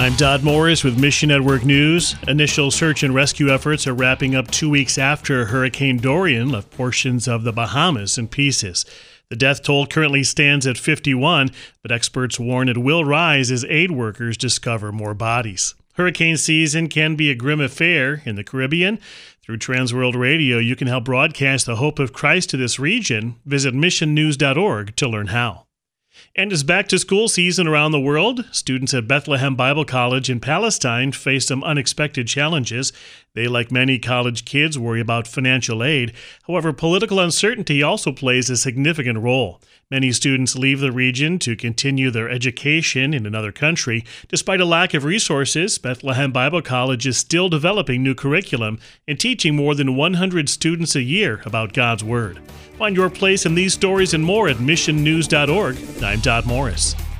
I'm Dodd Morris with Mission Network News. Initial search and rescue efforts are wrapping up 2 weeks after Hurricane Dorian left portions of the Bahamas in pieces. The death toll currently stands at 51, but experts warn it will rise as aid workers discover more bodies. Hurricane season can be a grim affair in the Caribbean. Through Transworld Radio, you can help broadcast the hope of Christ to this region. Visit missionnews.org to learn how. And as back-to-school season around the world, students at Bethlehem Bible College in Palestine face some unexpected challenges. They, like many college kids, worry about financial aid. However, political uncertainty also plays a significant role. Many students leave the region to continue their education in another country. Despite a lack of resources, Bethlehem Bible College is still developing new curriculum and teaching more than 100 students a year about God's Word. Find your place in these stories and more at missionnews.org. I'm Dodd Morris.